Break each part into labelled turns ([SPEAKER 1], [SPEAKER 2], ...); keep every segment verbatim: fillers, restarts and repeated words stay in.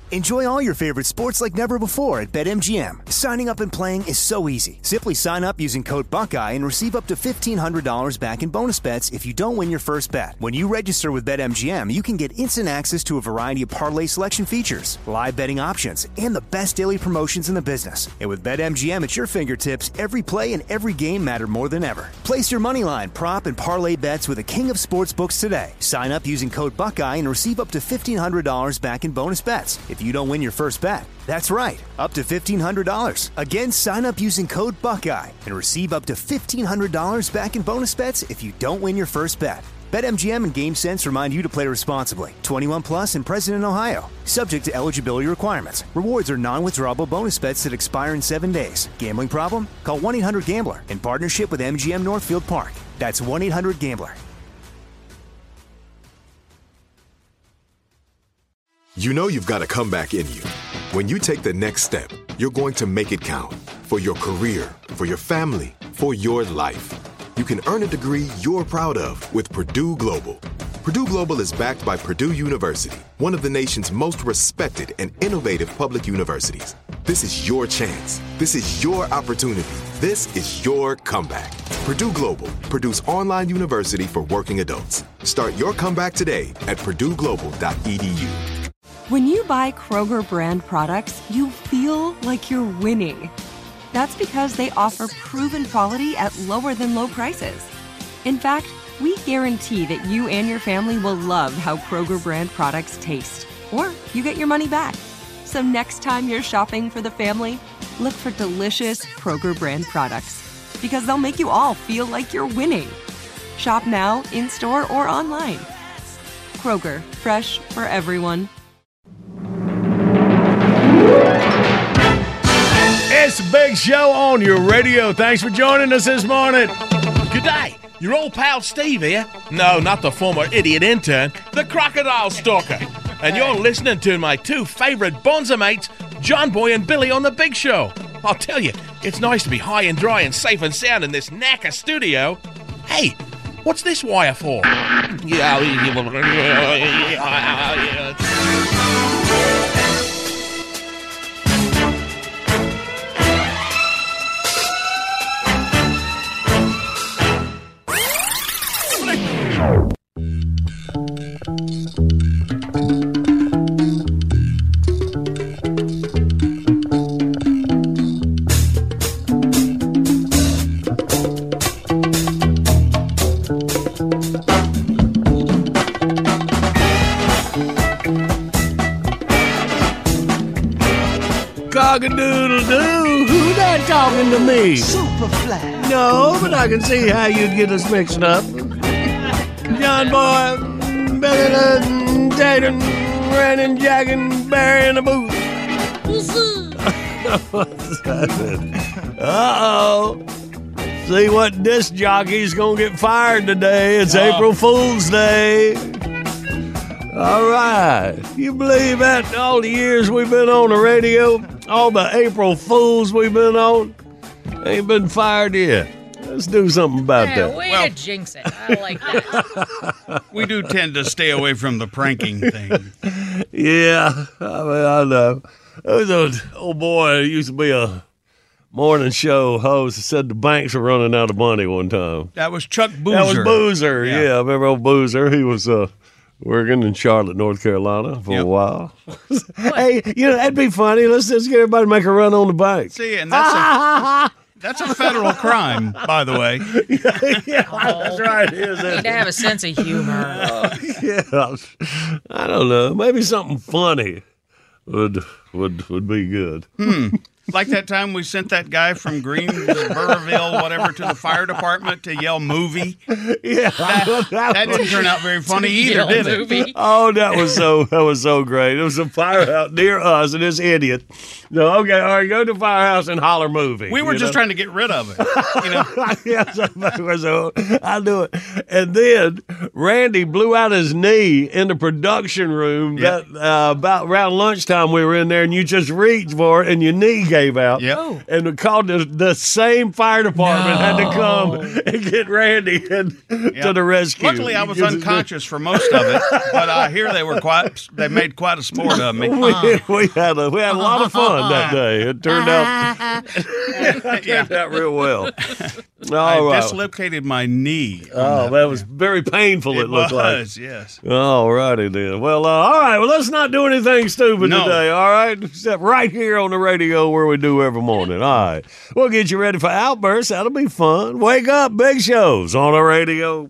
[SPEAKER 1] Enjoy all your favorite sports like never before at BetMGM. Signing up and playing is so easy. Simply sign up using code Buckeye and receive up to fifteen hundred dollars back in bonus bets if you don't win your first bet. When you register with BetMGM, you can get instant access to a variety of parlay selection features, live betting options, and the best daily promotions in the business. And with BetMGM at your fingertips, every play and every game matter more than ever. Place your moneyline, prop, and parlay bets with the king of sportsbooks today. Sign up using code Buckeye and receive up to fifteen hundred dollars back in bonus bets if you don't win your first bet. That's right, up to fifteen hundred dollars. Again, sign up using code Buckeye and receive up to fifteen hundred dollars back in bonus bets if you don't win your first bet. BetMGM and GameSense remind you to play responsibly. twenty-one plus and present in Ohio. Subject to eligibility requirements. Rewards are non-withdrawable bonus bets that expire in seven days. Gambling problem? Call one eight hundred gambler in partnership with M G M Northfield Park. That's one eight hundred gambler.
[SPEAKER 2] You know you've got a comeback in you. When you take the next step, you're going to make it count. For your career, for your family, for your life. You can earn a degree you're proud of with Purdue Global. Purdue Global is backed by Purdue University, one of the nation's most respected and innovative public universities. This is your chance. This is your opportunity. This is your comeback. Purdue Global, Purdue's online university for working adults. Start your comeback today at purdue global dot e d u.
[SPEAKER 3] When you buy Kroger brand products, you feel like you're winning. That's because they offer proven quality at lower than low prices. In fact, we guarantee that you and your family will love how Kroger brand products taste, or you get your money back. So next time you're shopping for the family, look for delicious Kroger brand products, because they'll make you all feel like you're winning. Shop now, in-store, or online. Kroger, fresh for everyone.
[SPEAKER 4] It's a big show on your radio. Thanks for joining us this morning.
[SPEAKER 5] Good day. Your old pal Steve here. No, not the former idiot intern, the crocodile stalker. And you're listening to my two favorite bonza mates, John Boy and Billy on the Big Show. I'll tell you, it's nice to be high and dry and safe and sound in this knacker studio. Hey, what's this wire for?
[SPEAKER 4] Cock-a-doodle-doo, who that talking to me?
[SPEAKER 6] Superfly.
[SPEAKER 4] No, but I can see how you'd get us mixed up. John Boy, Billy the Tatum, Brandon, Jack, and Barry in the booth. Uh-oh. See what disc jockey's gonna get fired today. It's oh. April Fool's Day. All right. You believe that all the years we've been on the radio, all the April Fools we've been on, ain't been fired yet. Let's do something about
[SPEAKER 7] yeah,
[SPEAKER 4] that.
[SPEAKER 7] Way well, to jinx it. I like that.
[SPEAKER 8] We do tend to stay away from the pranking thing.
[SPEAKER 4] Yeah, I mean, I know. There was an old boy who used to be a morning show host that said the banks were running out of money one time.
[SPEAKER 8] That was Chuck Boozer.
[SPEAKER 4] That was Boozer, yeah. yeah I remember old Boozer. He was uh, working in Charlotte, North Carolina for yep. a while. Hey, you know, that'd be funny. Let's just get everybody to make a run on the bank.
[SPEAKER 8] See, and that's a... That's a federal crime, by the way.
[SPEAKER 4] yeah, yeah oh, that's right. It is,
[SPEAKER 7] you need to have a sense of humor.
[SPEAKER 4] Uh, yeah, I don't know. Maybe something funny would would would be good.
[SPEAKER 8] Hmm. Like that time we sent that guy from Greensboro, whatever, to the fire department to yell "movie."
[SPEAKER 4] Yeah,
[SPEAKER 8] that, that didn't turn out very funny either, did it?
[SPEAKER 7] Movie.
[SPEAKER 4] Oh, that was so that was so great. It was a firehouse near us, and this idiot. No, okay, all right, go to the firehouse and holler movie.
[SPEAKER 8] We were just know? trying to get rid of it. You know,
[SPEAKER 4] yeah, so, so I do it, and then Randy blew out his knee in the production room. Yep. That uh, about around lunchtime we were in there, and you just reached for it, and your knee got gave out.
[SPEAKER 8] Yep.
[SPEAKER 7] Oh.
[SPEAKER 4] And we called the, the same fire department had to come and get Randy and, to the rescue.
[SPEAKER 8] Luckily, I was unconscious for most of it, but I hear they were quite. They made quite a sport of me.
[SPEAKER 4] We, we had a we had a lot of fun that day. It turned out it turned out real well. All
[SPEAKER 8] I
[SPEAKER 4] right.
[SPEAKER 8] dislocated my knee.
[SPEAKER 4] Oh, that was very painful. It,
[SPEAKER 8] It
[SPEAKER 4] looked
[SPEAKER 8] was,
[SPEAKER 4] like.
[SPEAKER 8] yes.
[SPEAKER 4] All righty then. Well, uh, all right. Well, let's not do anything stupid
[SPEAKER 8] No.
[SPEAKER 4] today. All right, except right here on the radio where we do every morning. All right, we'll get you ready for Outbursts. That'll be fun. Wake up, Big Show's on the radio.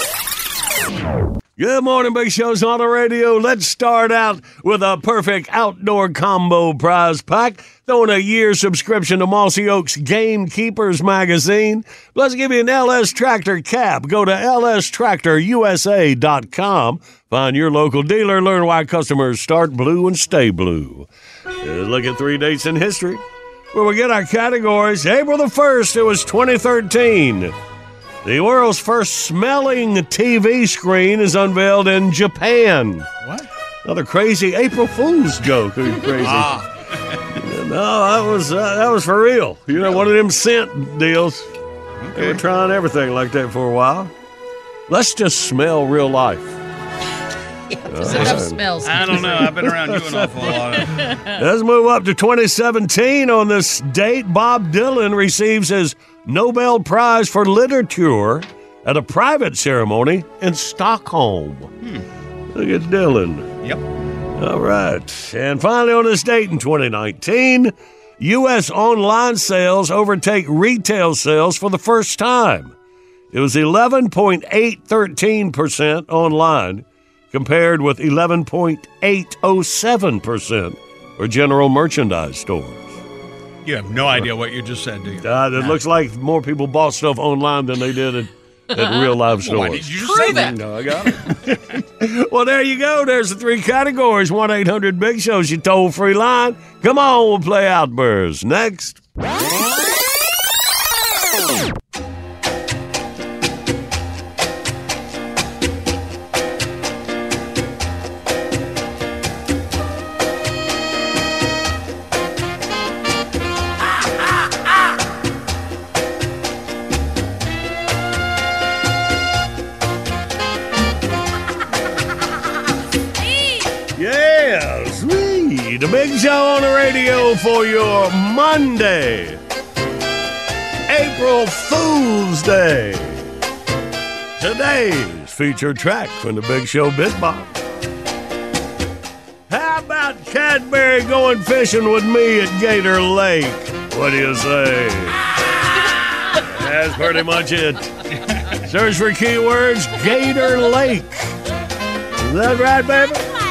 [SPEAKER 4] Good morning, Big Show's on the radio. Let's start out with a perfect outdoor combo prize pack. Throwing a year subscription to Mossy Oaks Gamekeepers magazine. Let's give you an L S Tractor cap. Go to L S Tractor U S A dot com. Find your local dealer. Learn why customers start blue and stay blue. Uh, look at three dates in history where we get our categories. April the first, it was twenty thirteen. The world's first smelling T V screen is unveiled in Japan.
[SPEAKER 8] What?
[SPEAKER 4] Another crazy April Fool's joke. Who's crazy?
[SPEAKER 8] Ah.
[SPEAKER 4] No, that was uh, that was for real. You know, one of them scent deals. They were trying everything like that for a while. Let's just smell real life.
[SPEAKER 7] Just enough smells.
[SPEAKER 8] I don't know. I've been around you an awful lot.
[SPEAKER 4] Let's move up to twenty seventeen. On this date, Bob Dylan receives his Nobel Prize for Literature at a private ceremony in Stockholm. Hmm. Look at Dylan.
[SPEAKER 8] Yep.
[SPEAKER 4] All right. And finally, on this date in twenty nineteen, U S online sales overtake retail sales for the first time. It was eleven point eight one three percent online, compared with eleven point eight oh seven percent for general merchandise stores.
[SPEAKER 8] You have no idea what you just said, do you?
[SPEAKER 4] Uh, it looks like more people bought stuff online than they did at, at real live stores.
[SPEAKER 8] Why did you just
[SPEAKER 7] Prove
[SPEAKER 8] say that?
[SPEAKER 7] it.
[SPEAKER 4] No, I got it. Well, there you go. There's the three categories. one eight hundred big show's your toll-free line. Come on, we'll play Outbursts. Next. Yeah, sweet. The Big Show on the radio for your Monday, April Fool's Day. Today's featured track from the Big Show Bitbox. How about Cadbury going fishing with me at Gator Lake? What do you say? That's pretty much it. Search for keywords Gator Lake. Is that right, baby?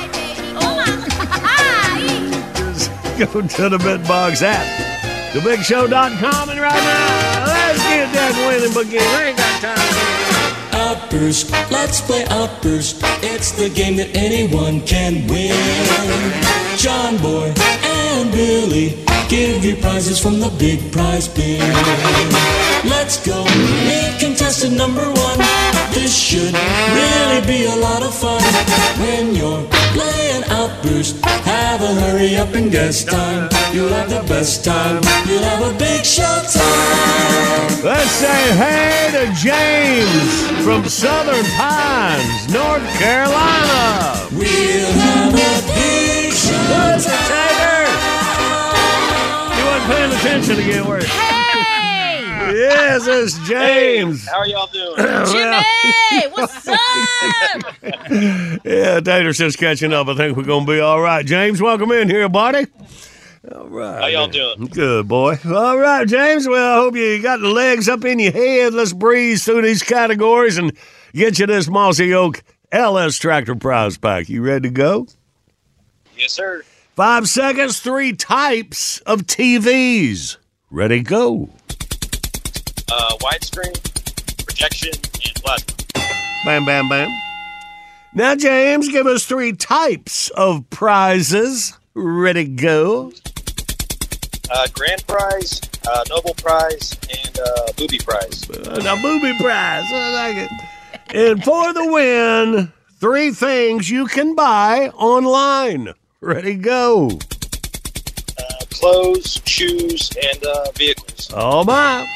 [SPEAKER 4] Just go to the Bitbox app, the big show dot com, and right now, let's get that winning begin. We ain't got time for
[SPEAKER 6] Outburst, let's play Outburst. It's the game that anyone can win. John Boy and Billy give you prizes from the big prize bin. Let's go, meet contestant number one. This should really be a lot of fun. When you're playing Outburst, have a hurry up and guess time. You'll have the best time. You'll have a big show time.
[SPEAKER 4] Let's say hey to James from Southern Pines, North Carolina.
[SPEAKER 6] We'll have a big show
[SPEAKER 4] What's it,
[SPEAKER 6] time.
[SPEAKER 4] Tater? You wasn't paying attention again, were you?
[SPEAKER 7] Hey,
[SPEAKER 4] Yes, it's James.
[SPEAKER 9] How are y'all doing?
[SPEAKER 7] Jimmy, what's up?
[SPEAKER 4] Yeah, Tater's just catching up. I think we're going to be all right. James, welcome in here, buddy. All right.
[SPEAKER 9] How y'all doing?
[SPEAKER 4] Good, boy. All right, James. Well, I hope you got the legs up in your head. Let's breeze through these categories and get you this Mossy Oak L S Tractor Prize Pack. You ready to go?
[SPEAKER 9] Yes, sir.
[SPEAKER 4] Five seconds, three types of T Vs. Ready, go.
[SPEAKER 9] Uh, widescreen, projection, and plasma.
[SPEAKER 4] Bam, bam, bam. Now, James, give us three types of prizes. Ready, go.
[SPEAKER 9] Uh, grand prize, uh, Nobel prize, and uh, booby prize.
[SPEAKER 4] Uh, now, booby prize. I like it. And for the win, three things you can buy online. Ready, go.
[SPEAKER 9] Uh, clothes, shoes, and uh, vehicles.
[SPEAKER 4] Oh, my.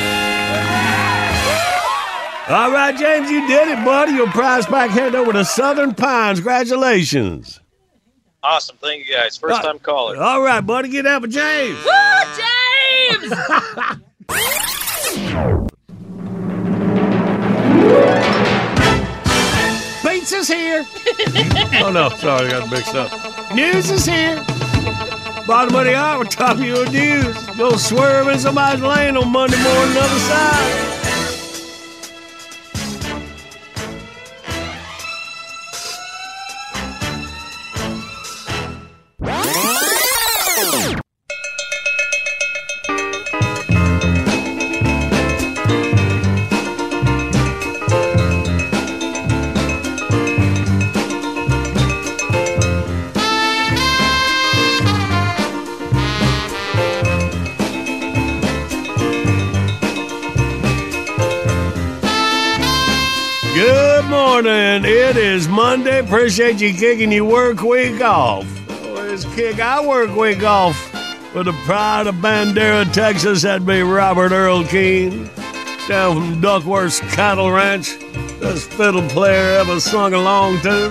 [SPEAKER 4] All right, James, you did it, buddy. Your prize pack headed over to Southern Pines. Congratulations.
[SPEAKER 9] Awesome. Thank you, guys. First time caller.
[SPEAKER 4] All right, buddy. Get out for James.
[SPEAKER 7] Woo, James!
[SPEAKER 4] Pizza's here. Oh, no. Sorry, I got mixed up. News is here. Bottom of the hour, top of your news. Go swerve in somebody's lane on Monday morning, other side. Good morning. It is Monday. Appreciate you kicking your work week off. Let's kick our work week off with the pride of Bandera, Texas. That'd be Robert Earl Keen. Down from Duckworth's Cattle Ranch. Best fiddle player ever sung along to.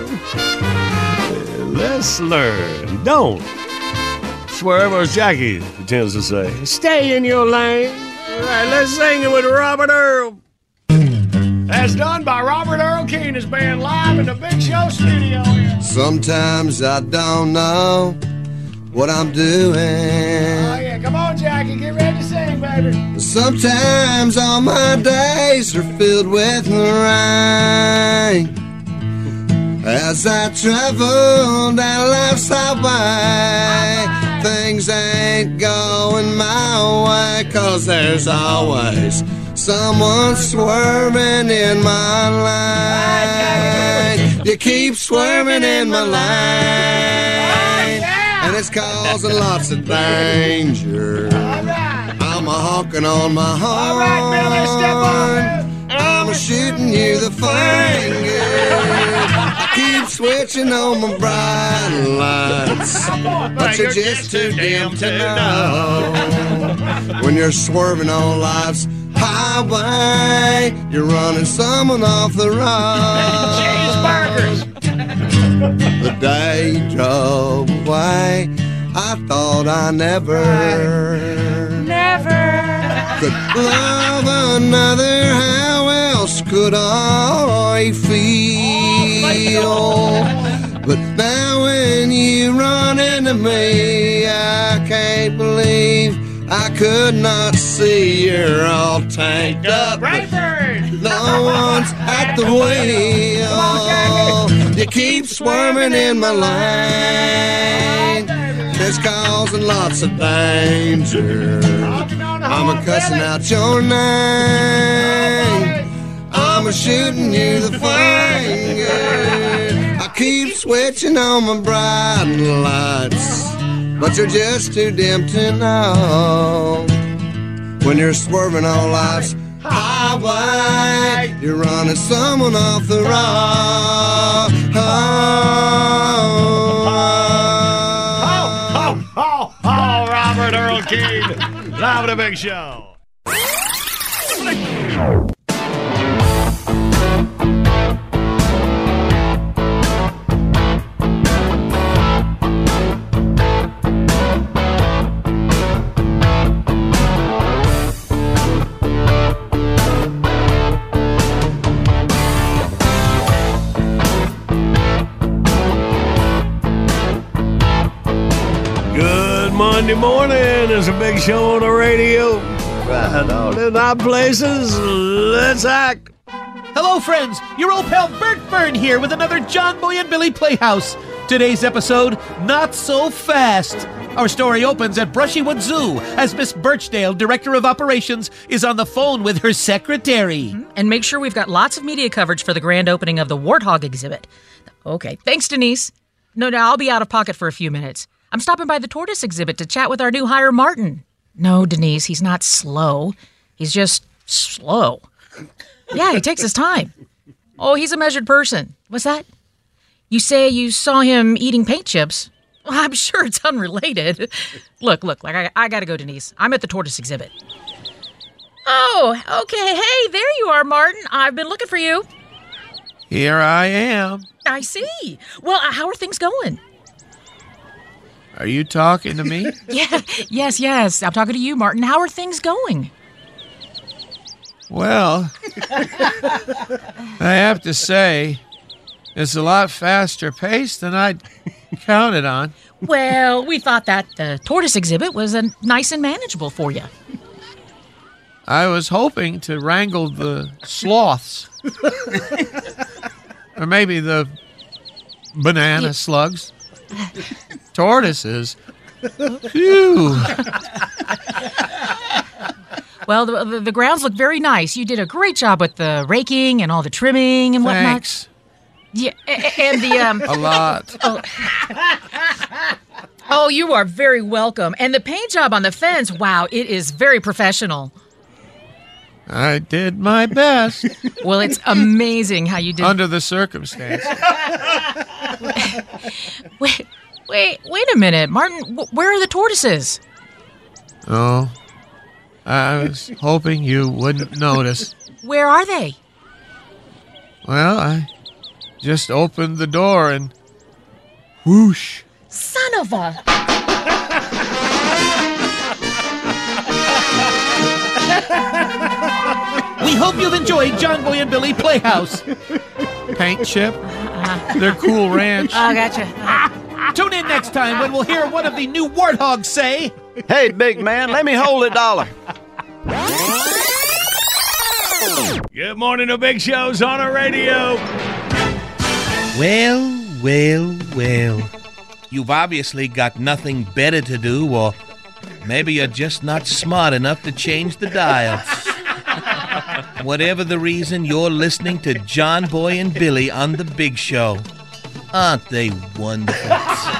[SPEAKER 4] Let's learn. Don't swerve, as Jackie tends to say. Stay in your lane. All right, let's sing it with Robert Earl. That's done by Robert Earl Keen. It's been live in the Big Show studio here.
[SPEAKER 10] Sometimes I don't know what I'm doing.
[SPEAKER 4] Oh, yeah. Come on, Jackie. Get ready to sing, baby.
[SPEAKER 10] Sometimes all my days are filled with rain. As I travel down life's highway, things ain't going my way, 'cause there's always someone swerving in my lane. You keep swerving in my lane, and it's causing lots of danger. I'm a honking on my horn. I'm shooting you the finger. I keep switching on my bright lights, but you're just too dim to know. When you're swerving on life's highway, you're running someone off the road.
[SPEAKER 4] Cheeseburgers.
[SPEAKER 10] The day you drove away, I thought I never,
[SPEAKER 7] Never.
[SPEAKER 10] could love another. How else could I feel? But now when you run into me, I can't believe I could not see you're all tanked up.
[SPEAKER 4] Brightburn.
[SPEAKER 10] No one's at the wheel. You keep swerving in my lane. It's causing lots of danger. I'm a cussing out your name. I'm a shooting you the finger. I keep switching on my bright lights, but you're just too dim to know. When you're swerving on life's highway, you're running someone off the road. Oh,
[SPEAKER 4] oh, oh, oh, Robert Earl Keen. Live at the Big Show. Monday morning is a Big Show on the radio. Right on in our places. Let's act.
[SPEAKER 11] Hello, friends. Your old pal Bert Byrne here with another John Boy and Billy Playhouse. Today's episode, Not So Fast. Our story opens at Brushywood Zoo as Miss Birchdale, Director of Operations, is on the phone with her secretary.
[SPEAKER 7] And make sure we've got lots of media coverage for the grand opening of the Warthog exhibit. Okay, thanks, Denise. No, no, I'll be out of pocket for a few minutes. I'm stopping by the tortoise exhibit to chat with our new hire, Martin. No, Denise, he's not slow. He's just slow. Yeah, he takes his time. Oh, he's a measured person. What's that? You say you saw him eating paint chips. Well, I'm sure it's unrelated. Look, look, like I, I gotta go, Denise. I'm at the tortoise exhibit. Oh, okay. Hey, there you are, Martin. I've been looking for you.
[SPEAKER 11] Here I am.
[SPEAKER 7] I see. Well, uh, how are things going?
[SPEAKER 11] Are you talking to me?
[SPEAKER 7] Yeah, yes, yes. I'm talking to you, Martin. How are things going?
[SPEAKER 11] Well, I have to say, it's a lot faster paced than I'd counted on.
[SPEAKER 7] Well, we thought that the tortoise exhibit was uh, nice and manageable for you.
[SPEAKER 11] I was hoping to wrangle the sloths. Or maybe the banana
[SPEAKER 7] Yeah.
[SPEAKER 11] slugs. Tortoises. Phew.
[SPEAKER 7] Well, the, the, the grounds look very nice. You did a great job with the raking and all the trimming and whatnot.
[SPEAKER 11] Thanks.
[SPEAKER 7] Yeah, a- a- and the um.
[SPEAKER 11] A lot.
[SPEAKER 7] Oh. Oh, you are very welcome. And the paint job on the fence, wow, it is very professional.
[SPEAKER 11] I did my best.
[SPEAKER 7] Well, it's amazing how you did.
[SPEAKER 11] Under the circumstances.
[SPEAKER 7] Wait, wait, wait a minute, Martin. Wh- where are the tortoises?
[SPEAKER 11] Oh, I was hoping you wouldn't notice.
[SPEAKER 7] Where are they?
[SPEAKER 11] Well, I just opened the door and whoosh.
[SPEAKER 7] Son of a.
[SPEAKER 11] We hope you've enjoyed John Boy and Billy Playhouse. Paint chip. They're Cool Ranch.
[SPEAKER 7] Oh, gotcha.
[SPEAKER 11] Tune in next time when we'll hear one of the new warthogs say,
[SPEAKER 12] "Hey, big man, let me hold a dollar."
[SPEAKER 4] Good morning, the Big Show's on the radio.
[SPEAKER 5] Well, well, well. You've obviously got nothing better to do, or maybe you're just not smart enough to change the dial. Whatever the reason, you're listening to John Boy and Billy on The Big Show. Aren't they wonderful?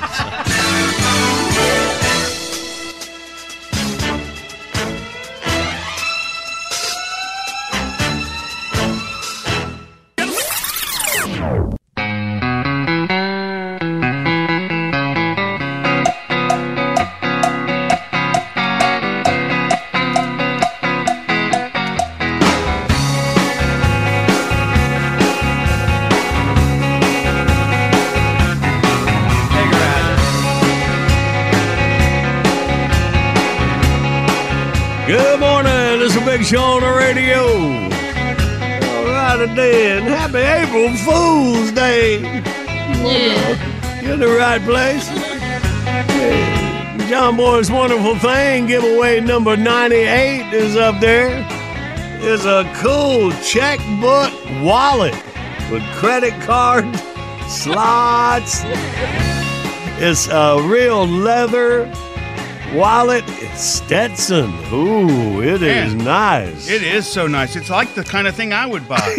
[SPEAKER 4] Good morning, this is a Big Show on the radio. All right, today, and happy April Fool's Day.
[SPEAKER 7] Yeah.
[SPEAKER 4] You're in the right place. Hey, John Boy's Wonderful Thing giveaway number ninety-eight is up there. It's a cool checkbook wallet with credit card slots. It's a real leather wallet. It's Stetson. Ooh, it is
[SPEAKER 8] Man,
[SPEAKER 4] nice.
[SPEAKER 8] It is so nice. It's like the kind of thing I would buy.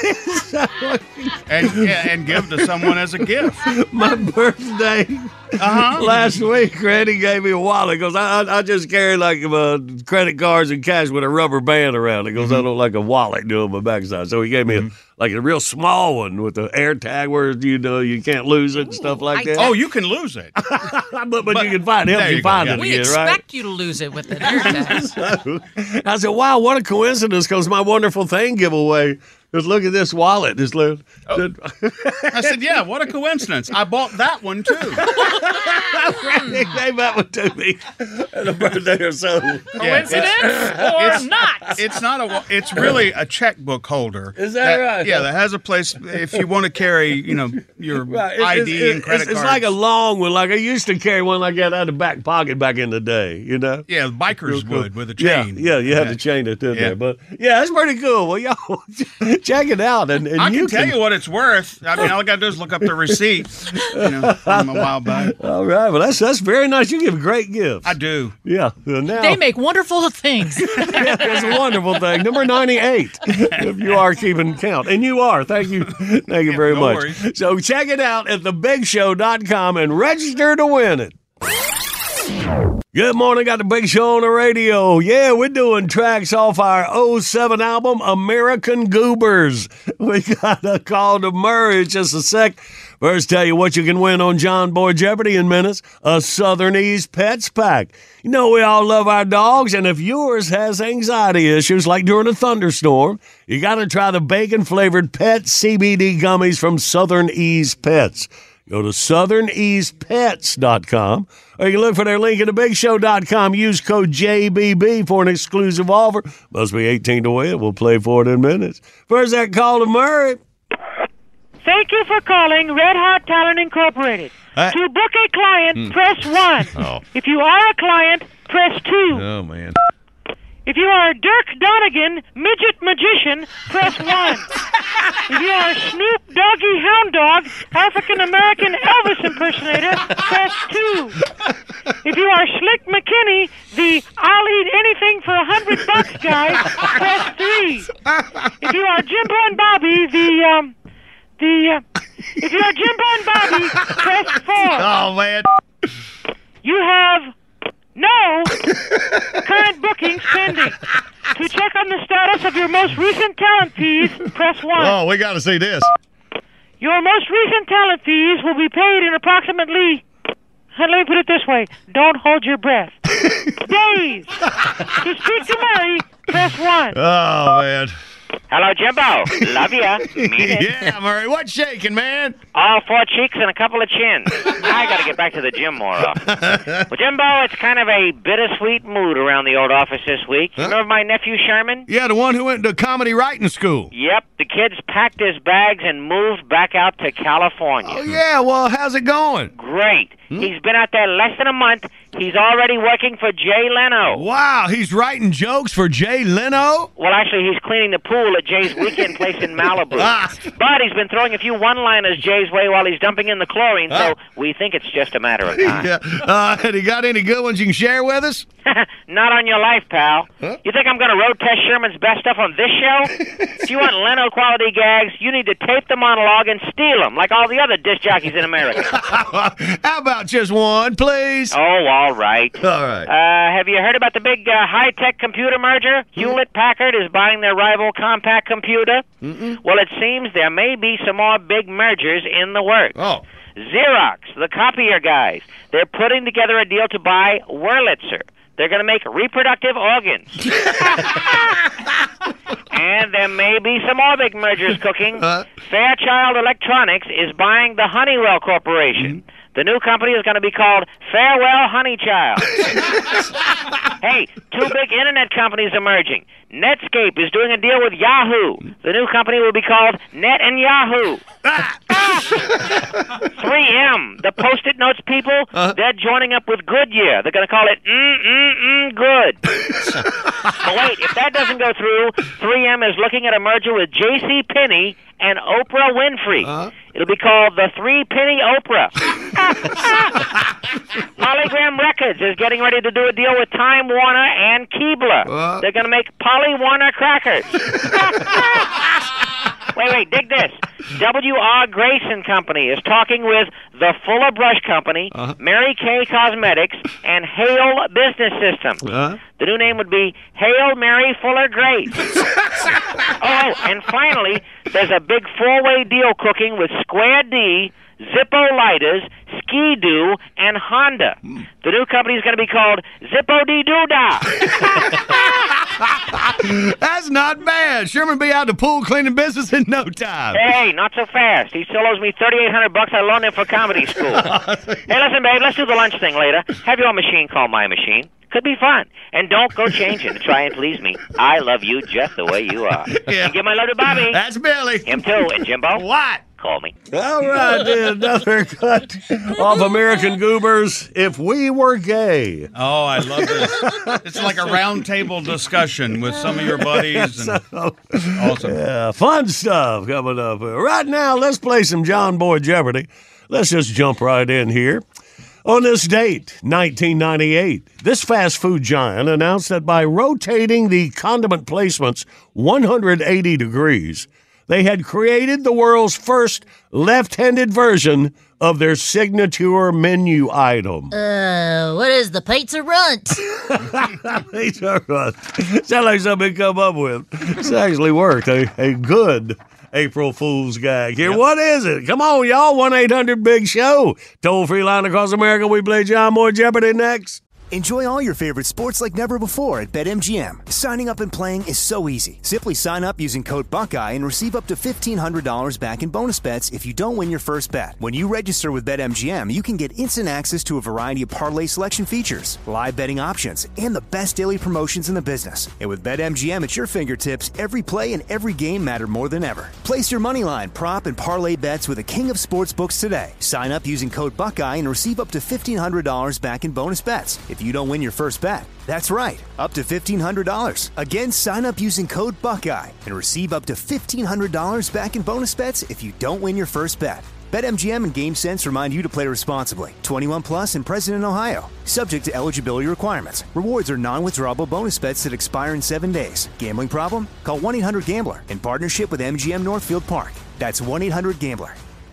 [SPEAKER 8] and yeah, and give to someone as a gift.
[SPEAKER 4] My birthday
[SPEAKER 8] Uh-huh.
[SPEAKER 4] last week, Randy gave me a wallet because I, I I just carry like uh, credit cards and cash with a rubber band around it because I don't like a wallet doing my backside. So he gave me a, like a real small one with the air tag where you know you can't lose it and stuff like that.
[SPEAKER 8] Oh, you can lose it.
[SPEAKER 4] but, but you can find it. Helps
[SPEAKER 8] there
[SPEAKER 4] you
[SPEAKER 8] you go,
[SPEAKER 4] find
[SPEAKER 8] yeah.
[SPEAKER 4] it
[SPEAKER 7] We
[SPEAKER 4] again, right?
[SPEAKER 7] expect you to lose it with the air tag.
[SPEAKER 4] So, I said, wow, what a coincidence because my Wonderful Thing giveaway. Just look at this wallet. This little.
[SPEAKER 8] I said, yeah, what a coincidence. I bought that one, too.
[SPEAKER 4] Randy gave that one to me at a birthday or so.
[SPEAKER 7] Coincidence or
[SPEAKER 8] it's-
[SPEAKER 7] not?
[SPEAKER 8] It's not a. wa- It's really a checkbook holder.
[SPEAKER 4] Is that right?
[SPEAKER 8] Yeah, that has a place if you want to carry, you know, your
[SPEAKER 4] Right. It's-
[SPEAKER 8] I D
[SPEAKER 4] it's,
[SPEAKER 8] and credit
[SPEAKER 4] it's, it's
[SPEAKER 8] cards.
[SPEAKER 4] like a long one. Like I used to carry one like that out of the back pocket back in the day, you know?
[SPEAKER 8] yeah, bikers would with a
[SPEAKER 4] Yeah,
[SPEAKER 8] chain.
[SPEAKER 4] yeah, you had to chain it in
[SPEAKER 8] Yeah.
[SPEAKER 4] there. But yeah, that's pretty cool. Well, y'all check it out. And, and
[SPEAKER 8] I
[SPEAKER 4] you
[SPEAKER 8] can tell you what it's worth. I mean, all I got to do is look up the receipt, you know, from a while back.
[SPEAKER 4] All right. Well, that's that's very nice. You give great gifts.
[SPEAKER 8] I do.
[SPEAKER 4] Yeah. Well, now,
[SPEAKER 7] They make wonderful things.
[SPEAKER 4] it's a wonderful thing. Number ninety-eight, if you are keeping count. And you are. Thank you. Thank you very
[SPEAKER 8] no
[SPEAKER 4] much.
[SPEAKER 8] worries.
[SPEAKER 4] So check it out at the big show dot com and register to win it. Good morning, got the Big Show on the radio. Yeah, we're doing tracks off our oh seven album, American Goobers. We got a call to Murray in just a sec. First, tell you what you can win on John Boy Jeopardy in minutes, a Southernese Pets Pack. You know we all love our dogs, and if yours has anxiety issues like during a thunderstorm, you got to try the bacon-flavored pet C B D gummies from Southern Ease Pets. Go to southern ease pets dot com, or you can look for their link at the big show dot com. Use code J B B for an exclusive offer. Must be eighteen to win. We'll play for it in minutes. First, that call to Murray.
[SPEAKER 13] Thank you for calling Red Hot Talent Incorporated.
[SPEAKER 4] Uh,
[SPEAKER 13] to book a client,
[SPEAKER 4] hmm.
[SPEAKER 13] press one.
[SPEAKER 4] Oh.
[SPEAKER 13] If you are a client, press two.
[SPEAKER 4] Oh, man.
[SPEAKER 13] If you are Dirk Donegan, midget magician, press one. If you are Snoop Doggy Hound Dog, African-American Elvis impersonator, press two. If you are Slick McKinney, the I'll eat anything for a hundred bucks guy, press three. If you are Jimbo and Bobby, the, um, the, uh, if you are Jimbo and Bobby, press four.
[SPEAKER 8] Oh, man.
[SPEAKER 13] You have no current bookings pending. To check on the status of your most recent talent fees, press one.
[SPEAKER 8] Oh, we got to see this.
[SPEAKER 13] Your most recent talent fees will be paid in approximately, let me put it this way, don't hold your breath, days. To speak to Murray, press one.
[SPEAKER 8] Oh, man.
[SPEAKER 14] Hello, Jimbo. Love ya. Mean it.
[SPEAKER 8] Yeah, Murray. What's shaking, man?
[SPEAKER 14] All four cheeks and a couple of chins. I got to get back to the gym more often. Well, Jimbo, it's kind of a bittersweet mood around the old office this week. You remember my nephew Sherman?
[SPEAKER 8] Yeah, the one who went to comedy writing school.
[SPEAKER 14] Yep. The kid's packed his bags and moved back out to California.
[SPEAKER 8] Oh, yeah. Well, how's it going?
[SPEAKER 14] Great. Hmm? He's been out there less than a month. He's already working for Jay Leno.
[SPEAKER 8] Wow, he's writing jokes for Jay Leno?
[SPEAKER 14] Well, actually, he's cleaning the pool at Jay's weekend place in Malibu. Ah. But he's been throwing a few one-liners Jay's way while he's dumping in the chlorine, so ah. we think it's just a matter of time.
[SPEAKER 8] Yeah. Uh, have you got any good ones you can share with us?
[SPEAKER 14] Not on your life, pal.
[SPEAKER 8] Huh?
[SPEAKER 14] You think I'm going to road test Sherman's best stuff on this show? If you want Leno quality gags, you need to tape the monologue and steal them, like all the other disc jockeys in America.
[SPEAKER 8] How about just one, please?
[SPEAKER 14] Oh, all right.
[SPEAKER 8] All right.
[SPEAKER 14] Uh, have you heard about the big uh, high-tech computer merger? Hmm? Hewlett-Packard is buying their rival Compaq computer.
[SPEAKER 8] Mm-mm.
[SPEAKER 14] Well, it seems there may be some more big mergers in the works.
[SPEAKER 8] Oh.
[SPEAKER 14] Xerox, the copier guys, they're putting together a deal to buy Wurlitzer. They're going to make reproductive organs. And there may be some more big mergers cooking. Uh, Fairchild Electronics is buying the Honeywell Corporation. Mm-hmm. The new company is going to be called Farewell Honeychild. Hey, two big internet companies are merging. Netscape is doing a deal with Yahoo. The new company will be called Net and Yahoo. three M, the Post-it Notes people, uh-huh. they're joining up with Goodyear. They're going to call it Mm-Mm-Mm Good. But wait, if that doesn't go through, three M is looking at a merger with J C Penney and Oprah Winfrey. Uh-huh. It'll be called the Three Penny Oprah. Polygram Records is getting ready to do a deal with Time Warner and Keebler. Uh, They're going to make Polly Warner crackers. Wait, wait, dig this. W R. Grayson Company is talking with the Fuller Brush Company, uh-huh. Mary Kay Cosmetics, and Hale Business Systems. Uh-huh. The new name would be Hail Mary Fuller Grace. Oh, and finally, there's a big four-way deal cooking with Square D, Zippo Lighters, Ski-Doo, and Honda. Mm. The new company is going to be called Zippo-Dee-Doo-Dah.
[SPEAKER 8] That's not bad. Sherman be out the pool cleaning business in no time.
[SPEAKER 14] Hey, not so fast. He still owes me thirty-eight hundred bucks I loaned him for comedy school. Hey, listen, babe, let's do the lunch thing later. Have your machine call my machine. Could be fun. And don't go changing to try and please me. I love you just the way you are. Yeah. And give my love to Bobby.
[SPEAKER 8] That's Billy.
[SPEAKER 14] Him too. And Jimbo.
[SPEAKER 8] What?
[SPEAKER 14] Call me.
[SPEAKER 4] All right, then. Another cut off American Goobers. If we were gay.
[SPEAKER 8] Oh, I love this. It's like a round table discussion with some of your buddies. And
[SPEAKER 4] so,
[SPEAKER 8] awesome.
[SPEAKER 4] Yeah, fun stuff coming up. Right now, let's play some John Boy Jeopardy. Let's just jump right in here. On this date, nineteen ninety-eight, this fast food giant announced that by rotating the condiment placements one hundred eighty degrees, they had created the world's first left-handed version of their signature menu item.
[SPEAKER 15] Uh, what is the pizza runt?
[SPEAKER 4] Pizza runt. Sounds like something to come up with. It's actually worked. A, a good April Fool's gag. Here, yep. What is it? Come on, y'all. one eight hundred big show. Toll-free line across America. We play John Boy Jeopardy next.
[SPEAKER 1] Enjoy all your favorite sports like never before at BetMGM. Signing up and playing is so easy. Simply sign up using code Buckeye and receive up to fifteen hundred dollars back in bonus bets if you don't win your first bet. When you register with BetMGM, you can get instant access to a variety of parlay selection features, live betting options, and the best daily promotions in the business. And with BetMGM at your fingertips, every play and every game matter more than ever. Place your moneyline, prop, and parlay bets with the king of sportsbooks today. Sign up using code Buckeye and receive up to fifteen hundred dollars back in bonus bets if you don't win your first bet. That's right, up to fifteen hundred dollars. Again, sign up using code Buckeye and receive up to fifteen hundred dollars back in bonus bets if you don't win your first bet. BetMGM and GameSense remind you to play responsibly. twenty-one plus and present in Ohio. Subject to eligibility requirements. Rewards are non-withdrawable bonus bets that expire in seven days. Gambling problem? Call one eight hundred gambler in partnership with M G M Northfield Park. That's one eight hundred gambler.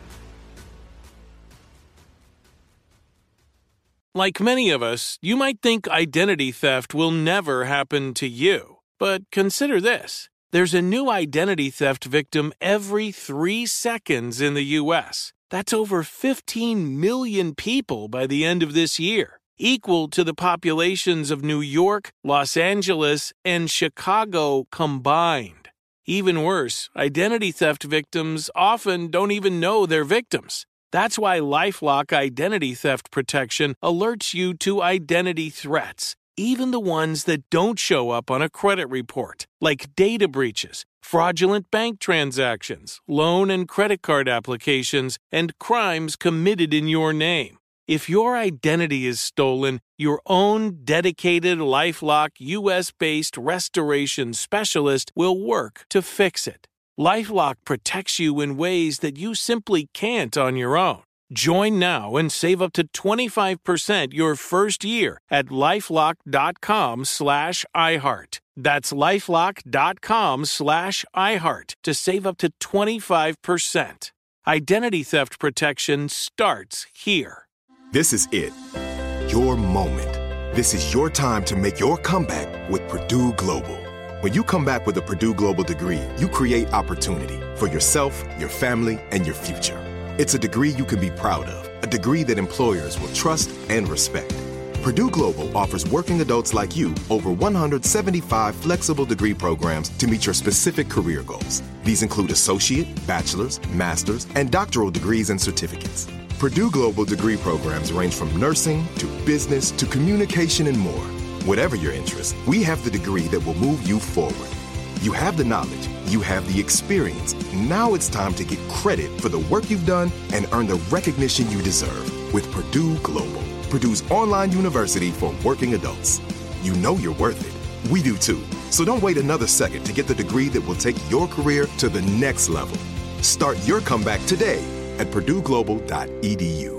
[SPEAKER 16] Like many of us, you might think identity theft will never happen to you. But consider this. There's a new identity theft victim every three seconds in the U S. That's over fifteen million people by the end of this year, equal to the populations of New York, Los Angeles, and Chicago combined. Even worse, identity theft victims often don't even know they're victims. That's why LifeLock Identity Theft Protection alerts you to identity threats, even the ones that don't show up on a credit report, like data breaches, fraudulent bank transactions, loan and credit card applications, and crimes committed in your name. If your identity is stolen, your own dedicated LifeLock U S-based restoration specialist will work to fix it. LifeLock protects you in ways that you simply can't on your own. Join now and save up to twenty-five percent your first year at LifeLock.com slash iHeart. That's LifeLock.com slash iHeart to save up to twenty-five percent. Identity theft protection starts here.
[SPEAKER 2] This is it. Your moment. This is your time to make your comeback with Purdue Global. When you come back with a Purdue Global degree, you create opportunity for yourself, your family, and your future. It's a degree you can be proud of, a degree that employers will trust and respect. Purdue Global offers working adults like you over one hundred seventy-five flexible degree programs to meet your specific career goals. These include associate, bachelor's, master's, and doctoral degrees and certificates. Purdue Global degree programs range from nursing to business to communication and more. Whatever your interest, we have the degree that will move you forward. You have the knowledge, you have the experience. Now it's time to get credit for the work you've done and earn the recognition you deserve with Purdue Global, Purdue's online university for working adults. You know you're worth it. We do too. So don't wait another second to get the degree that will take your career to the next level. Start your comeback today at purdue global dot e d u.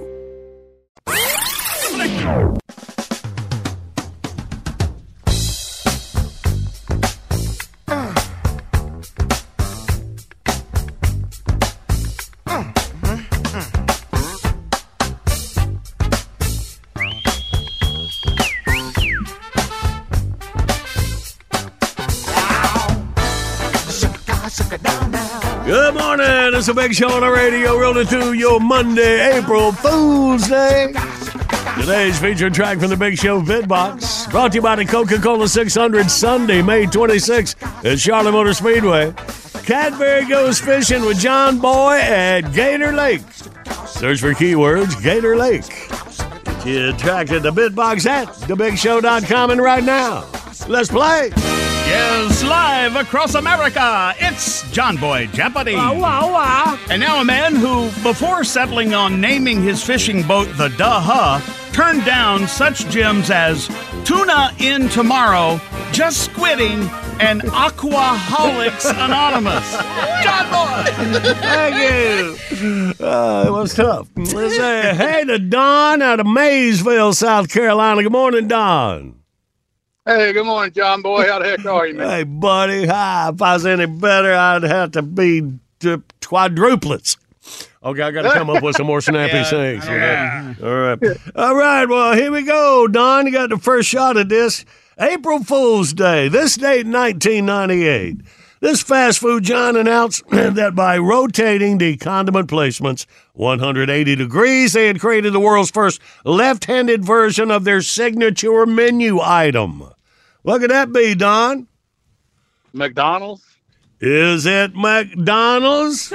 [SPEAKER 4] Good morning. It's a big show on the radio, rolling through your Monday, April Fool's Day. Today's featured track from the Big Show Vidbox, brought to you by the Coca-Cola six hundred, Sunday, May twenty-sixth at Charlotte Motor Speedway. Cadbury goes fishing with John Boy at Gator Lake. Search for keywords Gator Lake. Get you attracted to Vidbox at the big show dot com, and right now, let's play.
[SPEAKER 8] Yes, live across America, it's John Boy Jeopardy.
[SPEAKER 4] Wow, wow, wow.
[SPEAKER 8] And now a man who, before settling on naming his fishing boat the Duh-huh, turned down such gems as Tuna in Tomorrow, Just Squidding, and Aquaholics Anonymous. John Boy!
[SPEAKER 4] Thank you. Uh, it was tough. Let's say hey to Don out of Maysville, South Carolina. Good morning, Don.
[SPEAKER 17] Hey, good morning, John Boy. How the heck are you, man?
[SPEAKER 4] Hey, buddy. Hi. If I was any better, I'd have to be quadruplets. Okay, I got to come up with some more snappy
[SPEAKER 8] Yeah,
[SPEAKER 4] sayings.
[SPEAKER 8] yeah.
[SPEAKER 4] All right. All right, well, here we go. Don, you got the first shot at this. April Fool's Day, this date in nineteen ninety-eight. This fast food giant announced that by rotating the condiment placements one hundred eighty degrees, they had created the world's first left-handed version of their signature menu item. What could that be, Don?
[SPEAKER 17] McDonald's.
[SPEAKER 4] Is it McDonald's?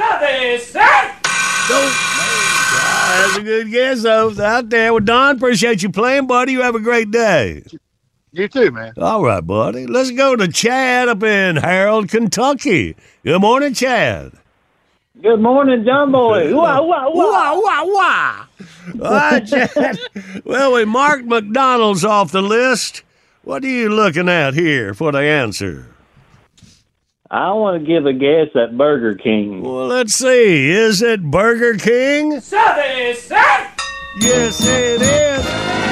[SPEAKER 4] That's a good guess, though. Out there. Well, Don, appreciate you playing, buddy. You have a great day.
[SPEAKER 17] You too, man.
[SPEAKER 4] All right, buddy. Let's go to Chad up in Harold, Kentucky. Good morning, Chad.
[SPEAKER 18] Good morning, John Boy. Wah, wah,
[SPEAKER 4] wah, wah, wah. All right, Chad. Well, we marked McDonald's off the list. What are you looking at here for the answer?
[SPEAKER 18] I want to give a guess at Burger King.
[SPEAKER 4] Well, let's see. Is it Burger King? Yes, it is.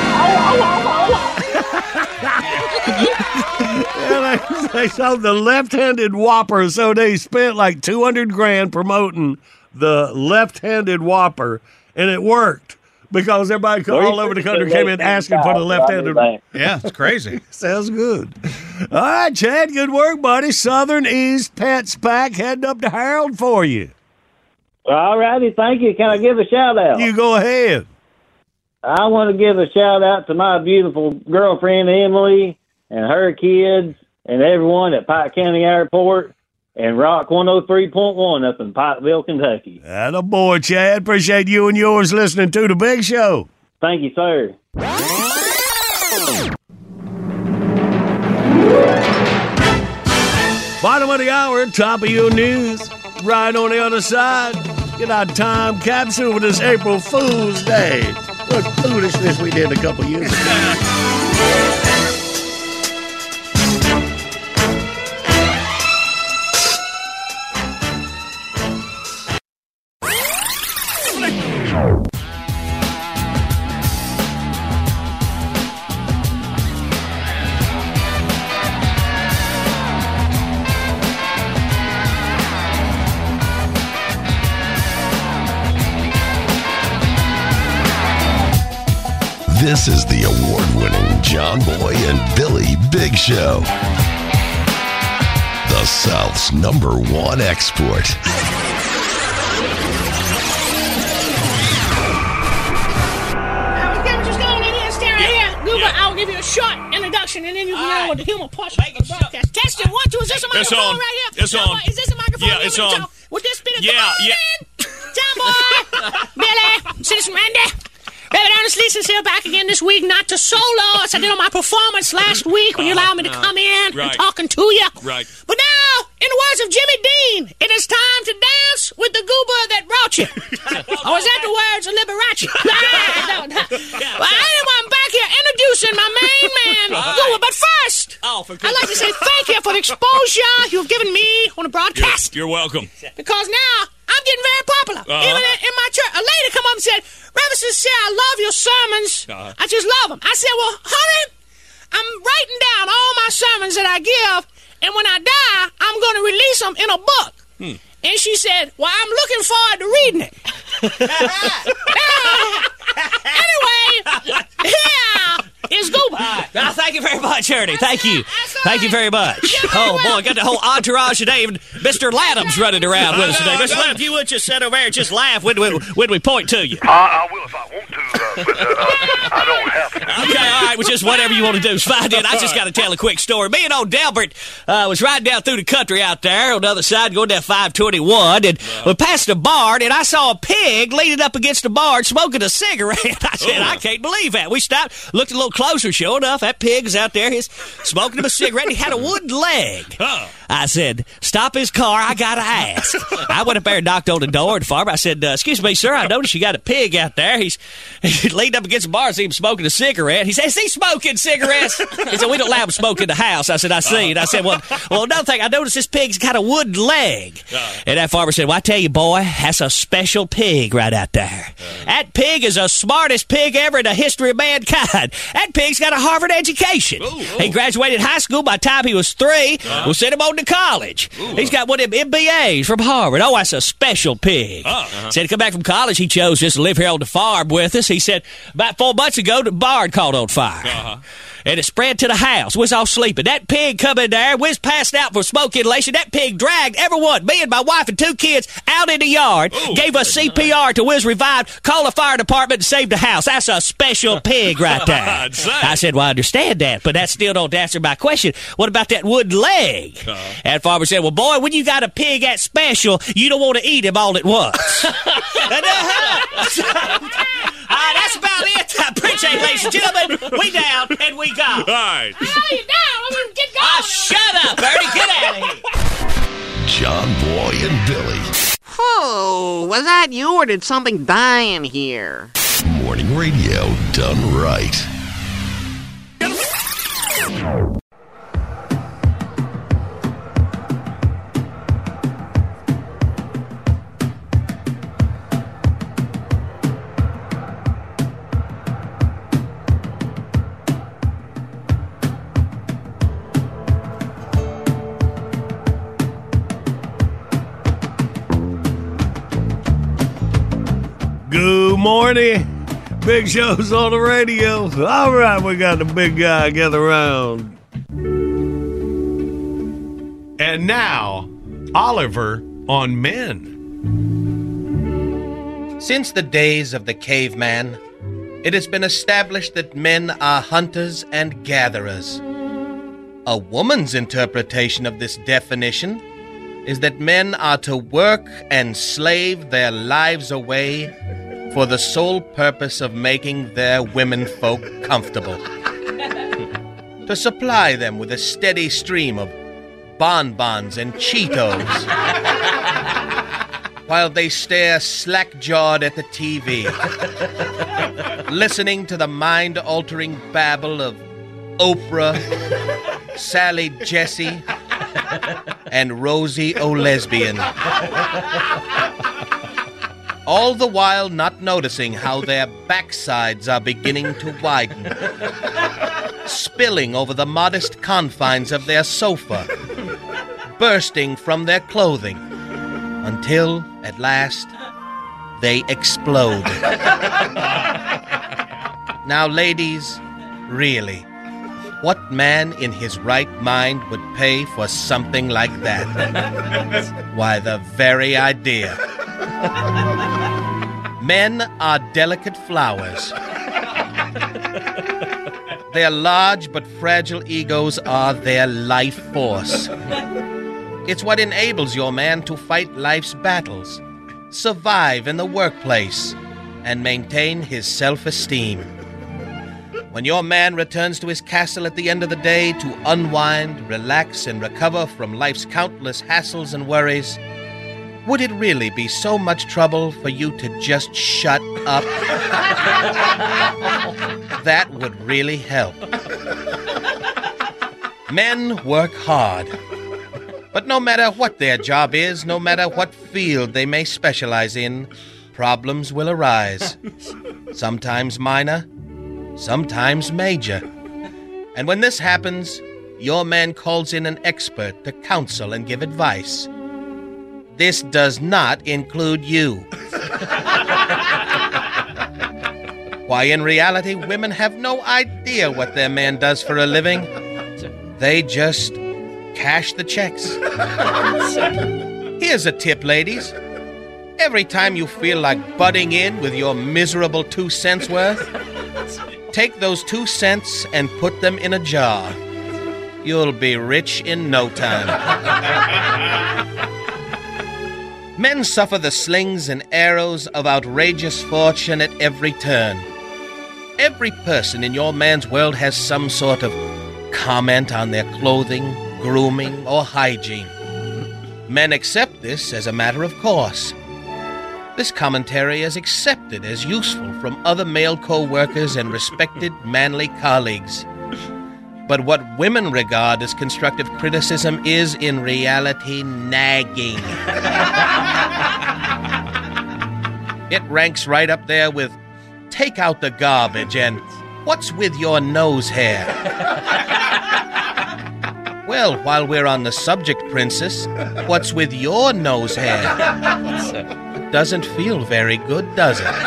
[SPEAKER 4] Yeah, they, they sold the left-handed Whopper, so they spent like two hundred grand promoting the left-handed Whopper, and it worked. Because everybody come, all over the country came in asking for the left-handed.
[SPEAKER 8] Yeah, it's crazy.
[SPEAKER 4] Sounds good. All right, Chad, good work, buddy. Southern East Pets Pack heading up to Harold for you.
[SPEAKER 18] All righty, thank you. Can I give a shout-out?
[SPEAKER 4] You go ahead.
[SPEAKER 18] I want to give a shout-out to my beautiful girlfriend, Emily, and her kids, and everyone at Pike County Airport. And Rock one oh three point one up in Pikeville, Kentucky.
[SPEAKER 4] Attaboy, Chad. Appreciate you and yours listening to The Big Show.
[SPEAKER 18] Thank you, sir.
[SPEAKER 4] Bottom of the hour, top of your news. Right on the other side, get our time capsule for this April Fool's Day. What foolishness we did a couple years ago.
[SPEAKER 19] This is the award-winning John Boy and Billy Big Show. The South's number one export.
[SPEAKER 20] I'll give you a short introduction, and then you can go with the humor portion of the broadcast. Testing one, two. Is this a microphone
[SPEAKER 16] on.
[SPEAKER 20] right here?
[SPEAKER 16] It's on.
[SPEAKER 20] Is this a microphone?
[SPEAKER 16] Yeah, it's on.
[SPEAKER 20] Would this be the
[SPEAKER 16] Yeah,
[SPEAKER 20] yeah.
[SPEAKER 16] yeah.
[SPEAKER 20] John Boy, Billy, Citizen Randy. David Honestly, sincere back again this week, not to solo as I did on my performance last week when you allowed me to come in
[SPEAKER 16] Right.
[SPEAKER 20] and talking to you.
[SPEAKER 16] Right.
[SPEAKER 20] But now, in the words of Jimmy Dean, it is time to dance with the goober that brought you. Or was that the words of Liberace? Well, anyway, I'm back here introducing my main man, Goober. But first,
[SPEAKER 16] Oh, for
[SPEAKER 20] I'd like to say thank you for the exposure you've given me on the broadcast.
[SPEAKER 16] You're welcome.
[SPEAKER 20] Because now I'm getting very popular.
[SPEAKER 16] Uh-huh.
[SPEAKER 20] Even in, in my church, a lady come up and said, Reverend Sincere, I love your sermons.
[SPEAKER 16] Uh-huh.
[SPEAKER 20] I just love them. I said, well, honey, I'm writing down all my sermons that I give, and when I die, I'm going to release them in a book.
[SPEAKER 16] Hmm.
[SPEAKER 20] And she said, well, I'm looking forward to reading it. Anyway, here is Goober.
[SPEAKER 21] Well, thank you very much, Ernie. Thank you. Thank you very much. Oh, boy, got the whole entourage today. Even Mister Ladham's running around with us today. Mister Ladham, if you would just sit over there and just laugh when we, when we point to you.
[SPEAKER 22] Uh, I will if I want to, uh, but uh, I don't have to.
[SPEAKER 21] Okay, all right, well, just whatever you want to do is fine. Then I just got to tell a quick story. Me and old Delbert uh, was riding down through the country out there on the other side, going down five twenty-one, and we passed a barn, and I saw a pig leaning up against the barn smoking a cigarette. I said, I can't believe that. We stopped, looked a little closer. Sure enough, that pig is out there. He's smoking him a cigarette, and he had a wooden leg. I said, stop his car. I got to ask. I went up there and knocked on the door of the farm. I said, uh, excuse me, sir, I noticed you got a pig out there. He's, he's leaned up against the bar and see him smoking a cigarette. He said, is he smoking cigarettes? He said, we don't allow him to smoke in the house. I said, I see. And I said, well, well, another thing, I noticed this pig's got a wooden leg. And that farmer said, well, I tell you, boy, that's a special pig right out there. That pig is the smartest pig ever in the history of mankind. That pig's got a Harvard education. Ooh, ooh. He graduated high school by the time he was three. Uh-huh. We'll send him on to college. Ooh. He's got one of them M B As from Harvard. Oh, that's a special pig. Uh-huh. Said to come back from college, he chose just to live here on the farm with us. He said about four months ago, the barn caught on fire. Uh-huh. And it spread to the house. We was all sleeping. That pig come in there. We was passed out for smoke inhalation. That pig dragged everyone, me and my wife and two kids, out in the yard. Ooh, gave us C P R till we was revived. Called the fire department and saved the house. That's a special pig right there. I said, well, I understand that, but that still don't answer my question. What about that wooden leg? Uh-huh. And farmer said, well, boy, when you got a pig that special, you don't want to eat him all at once. and, uh, Uh, that's about it. I appreciate it, ladies and gentlemen. We down and we go. All right.
[SPEAKER 20] How you down? I mean, get going.
[SPEAKER 21] Ah, shut up, Bernie. Get out of here.
[SPEAKER 19] John Boy and Billy.
[SPEAKER 3] Oh, was that you or did something die in here?
[SPEAKER 19] Morning radio done right.
[SPEAKER 4] Good morning. Big Show's on the radio. All right, we got the big guy gather around.
[SPEAKER 5] And now, Oliver on men. Since the days of the caveman, it has been established that men are hunters and gatherers. A woman's interpretation of this definition is that men are to work and slave their lives away for the sole purpose of making their womenfolk comfortable. To supply them with a steady stream of bonbons and Cheetos while they stare slack-jawed at the T V, listening to the mind-altering babble of Oprah, Sally Jesse, and Rosie O'Lesbian. All the while not noticing how their backsides are beginning to widen, spilling over the modest confines of their sofa, bursting from their clothing, until, at last, they explode. Now, ladies, really, what man in his right mind would pay for something like that? Why, the very idea. Men are delicate flowers. Their large but fragile egos are their life force. It's what enables your man to fight life's battles, survive in the workplace, and maintain his self-esteem. When your man returns to his castle at the end of the day to unwind, relax, and recover from life's countless hassles and worries, would it really be so much trouble for you to just shut up? That would really help. Men work hard. But no matter what their job is, no matter what field they may specialize in, problems will arise. Sometimes minor, sometimes major. And when this happens, your man calls in an expert to counsel and give advice. This does not include you. Why, in reality, women have no idea what their man does for a living. They just cash the checks. Here's a tip, ladies. Every time you feel like butting in with your miserable two cents worth, take those two cents and put them in a jar. You'll be rich in no time. Men suffer the slings and arrows of outrageous fortune at every turn. Every person in your man's world has some sort of comment on their clothing, grooming, or hygiene. Men accept this as a matter of course. This commentary is accepted as useful from other male co-workers and respected manly colleagues. But what women regard as constructive criticism is, in reality, nagging. It ranks right up there with "take out the garbage" and "what's with your nose hair?" Well, while we're on the subject, Princess, what's with your nose hair? It doesn't feel very good, does it?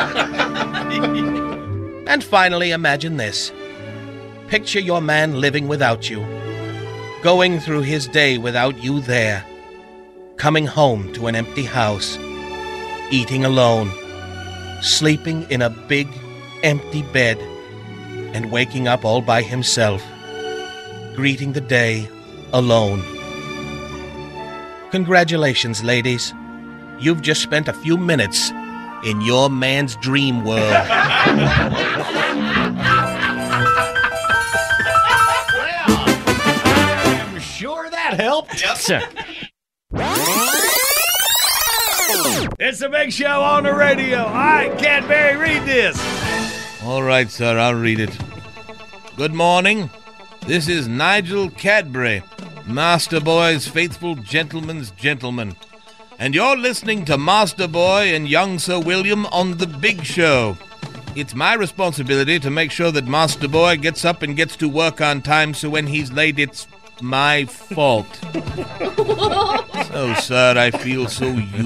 [SPEAKER 5] And finally, imagine this. Picture your man living without you, going through his day without you there, coming home to an empty house, eating alone, sleeping in a big, empty bed, and waking up all by himself, greeting the day alone. Congratulations, ladies. You've just spent a few minutes in your man's dream world.
[SPEAKER 4] I'm sure that helped.
[SPEAKER 5] Yep.
[SPEAKER 4] It's the Big Show on the radio. All right, Cadbury, read this.
[SPEAKER 5] All right, sir, I'll read it. Good morning. This is Nigel Cadbury, Master Boy's faithful gentleman's gentleman. And you're listening to Master Boy and young Sir William on The Big Show. It's my responsibility to make sure that Master Boy gets up and gets to work on time, so when he's late, it's my fault. So, sir, I feel so used.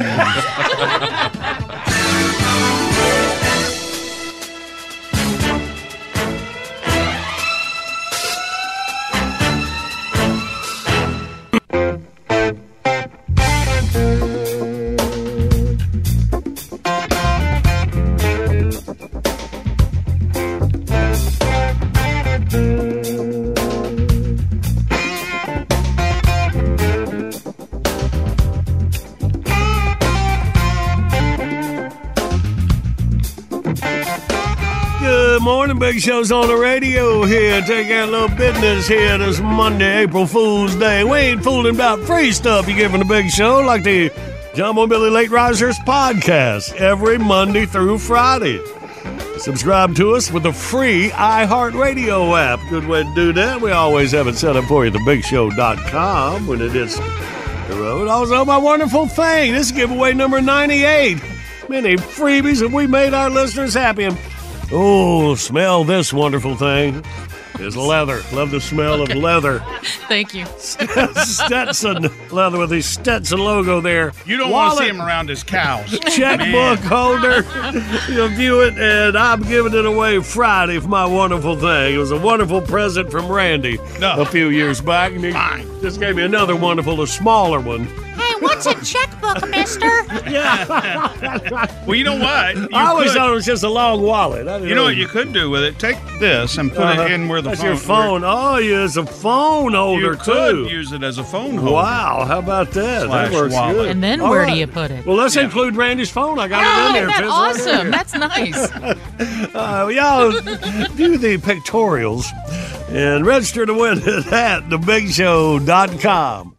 [SPEAKER 4] Big Show's on the radio here. Take care of a little business here this Monday, April Fool's Day. We ain't fooling about free stuff you get from the Big Show, like the John Boy and Billy Late Risers podcast every Monday through Friday. Subscribe to us with the free iHeartRadio app. Good way to do that. We always have it set up for you at the big show dot com when it is the road. Also, my wonderful thing. This is giveaway number ninety-eight. Many freebies have we made our listeners happy. And oh, smell this wonderful thing. It's leather. Love the smell okay. of leather.
[SPEAKER 7] Thank you.
[SPEAKER 4] Stetson leather with the Stetson logo there.
[SPEAKER 8] You don't want to see him around his cows.
[SPEAKER 4] Checkbook holder. You'll view it, and I'm giving it away Friday for my wonderful thing. It was a wonderful present from Randy no. a few years back. And he Fine. just gave me another wonderful, a smaller one.
[SPEAKER 15] Hey, what's a checkbook, mister?
[SPEAKER 8] Yeah. Well, you know what? You
[SPEAKER 4] I always
[SPEAKER 8] could,
[SPEAKER 4] thought it was just a long wallet.
[SPEAKER 8] You know, know what you could do with it? Take this and put uh, it in where the
[SPEAKER 4] that's
[SPEAKER 8] phone...
[SPEAKER 4] your phone. Where, oh, yeah, it's a phone holder,
[SPEAKER 8] you could
[SPEAKER 4] too.
[SPEAKER 8] use it as a phone holder.
[SPEAKER 4] Wow, how about that?
[SPEAKER 8] Slash
[SPEAKER 4] that works
[SPEAKER 8] wallet.
[SPEAKER 4] good.
[SPEAKER 7] And then
[SPEAKER 4] All
[SPEAKER 7] where
[SPEAKER 4] right.
[SPEAKER 7] do you put it?
[SPEAKER 4] Well, let's
[SPEAKER 7] yeah.
[SPEAKER 4] include Randy's phone. I got
[SPEAKER 7] oh,
[SPEAKER 4] it in there.
[SPEAKER 7] That's awesome.
[SPEAKER 4] Right
[SPEAKER 7] that's nice.
[SPEAKER 4] uh, y'all view the pictorials and register to win it at the big show dot com.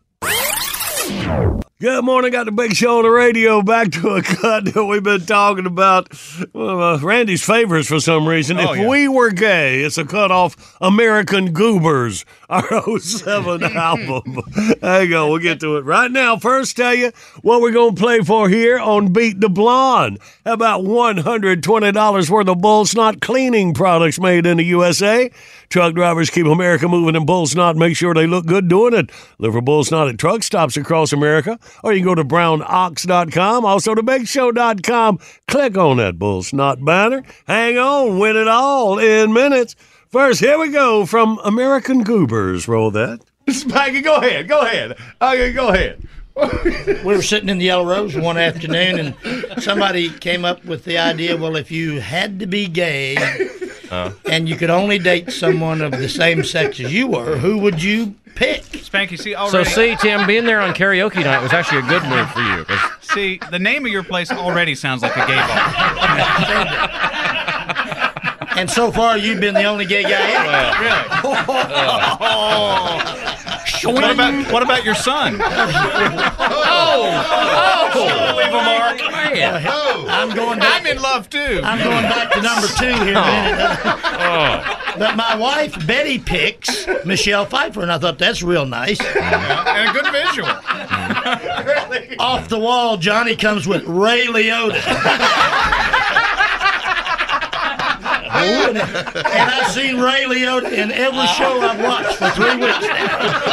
[SPEAKER 4] Good morning. Got the Big Show on the radio. Back to a cut that we've been talking about. Well, uh, Randy's favorites for some reason.
[SPEAKER 8] Oh,
[SPEAKER 4] if
[SPEAKER 8] yeah.
[SPEAKER 4] we were gay, it's a cut off American Goobers, our oh seven album. There you go. We'll get to it right now. First, tell you what we're going to play for here on Beat the Blonde. How about one hundred twenty dollars worth of bull snot cleaning products made in the U S A? Truck drivers keep America moving in bull snot. Make sure they look good doing it. Look for bull snot at truck stops across America. Or you can go to brown ox dot com, also to big show dot com. Click on that bull snot banner. Hang on, win it all in minutes. First, here we go from American Goobers. Roll that. Spanky, go ahead, go ahead. Okay, go ahead.
[SPEAKER 6] We were sitting in the Yellow Rose one afternoon, and somebody came up with the idea, well, if you had to be gay uh. and you could only date someone of the same sex as you were, who would you pick?
[SPEAKER 11] Spanky, see, already...
[SPEAKER 9] So, see, Tim, being there on karaoke night was actually a good move for you.
[SPEAKER 11] See, the name of your place already sounds like a gay bar.
[SPEAKER 6] And so far, you've been the only gay guy ever.
[SPEAKER 11] Well, really?
[SPEAKER 6] Oh,
[SPEAKER 10] What about what about your son?
[SPEAKER 21] Oh, oh, leave a mark.
[SPEAKER 6] Man. I'm going back.
[SPEAKER 10] I'm in love too.
[SPEAKER 6] I'm going back to number two here in a minute. But my wife, Betty, picks Michelle Pfeiffer, and I thought that's real nice.
[SPEAKER 10] Yeah, and a good visual.
[SPEAKER 6] Off the wall, Johnny comes with Ray Liotta. and, and I've seen Ray Liotta in every show I've watched for three weeks now.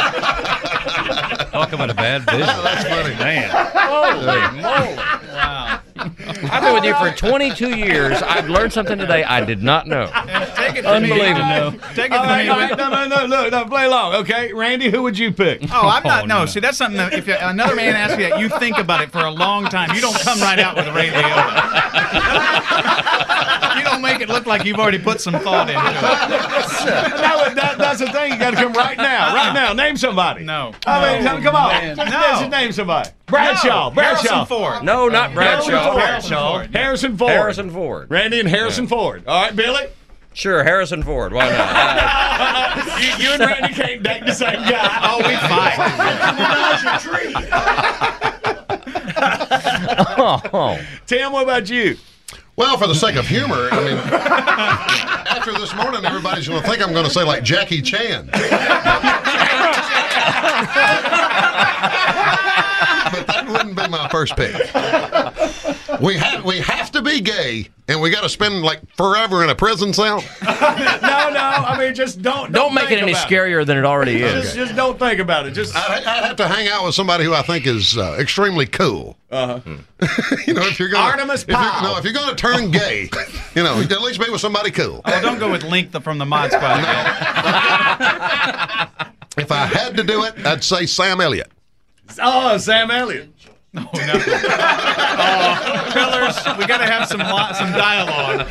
[SPEAKER 9] Talk about a bad vision.
[SPEAKER 17] That's funny.
[SPEAKER 9] Man.
[SPEAKER 21] Holy moly.
[SPEAKER 10] Wow.
[SPEAKER 9] I've been with you for twenty-two years. I've learned something today I did not know.
[SPEAKER 10] Take it
[SPEAKER 9] Unbelievable.
[SPEAKER 10] Me. Take it
[SPEAKER 4] All
[SPEAKER 10] to
[SPEAKER 4] right,
[SPEAKER 10] me.
[SPEAKER 4] all right, no, no, no, no, no, play along, okay? Randy, who would you pick?
[SPEAKER 10] Oh, I'm not.
[SPEAKER 9] Oh,
[SPEAKER 10] no.
[SPEAKER 9] no.
[SPEAKER 10] See, that's something that if another man asks you that, you think about it for a long time. You don't come right out with a Ray Liotta. You don't make it look like you've already put some thought into it.
[SPEAKER 4] that, that, that's the thing. You got to come right now. Right now. Name somebody.
[SPEAKER 10] No.
[SPEAKER 4] I mean,
[SPEAKER 10] No.
[SPEAKER 4] come on.
[SPEAKER 10] Man.
[SPEAKER 4] Just,
[SPEAKER 10] No.
[SPEAKER 4] just name somebody. Bradshaw.
[SPEAKER 10] No.
[SPEAKER 4] Bradshaw.
[SPEAKER 10] Harrison Ford.
[SPEAKER 9] No, not Bradshaw.
[SPEAKER 10] Harrison Ford.
[SPEAKER 4] Harrison Ford.
[SPEAKER 9] Harrison Ford.
[SPEAKER 4] Randy and Harrison Ford. All right, Billy?
[SPEAKER 9] Sure, Harrison Ford. Why not? Uh,
[SPEAKER 4] you, you and Randy can't date the same guy.
[SPEAKER 10] Oh, we fight.
[SPEAKER 9] oh.
[SPEAKER 4] Tim, what about you?
[SPEAKER 12] Well, for the sake of humor, I mean, after this morning, everybody's going to think I'm going to say like Jackie Chan. But that wouldn't be my first pick. We have we have to be gay, and we got to spend like forever in a prison cell.
[SPEAKER 4] no, no. I mean, just don't.
[SPEAKER 9] Don't,
[SPEAKER 4] Don't
[SPEAKER 9] make it
[SPEAKER 4] think
[SPEAKER 9] any
[SPEAKER 4] about
[SPEAKER 9] scarier than it already is.
[SPEAKER 4] Just, just don't think about it. Just.
[SPEAKER 12] I'd, I'd have to hang out with somebody who I think is uh, extremely cool.
[SPEAKER 4] Uh-huh.
[SPEAKER 12] You know, if you're going
[SPEAKER 4] Artemis Powell.
[SPEAKER 12] no, if you're going to turn gay, you know, at least be with somebody cool.
[SPEAKER 10] Oh, don't go with Link from the Mod Squad.
[SPEAKER 12] If I had to do it, I'd say Sam Elliott.
[SPEAKER 4] Oh, Sam Elliott.
[SPEAKER 10] Oh, no. Oh, Pillars, we got to have some lo- some dialogue.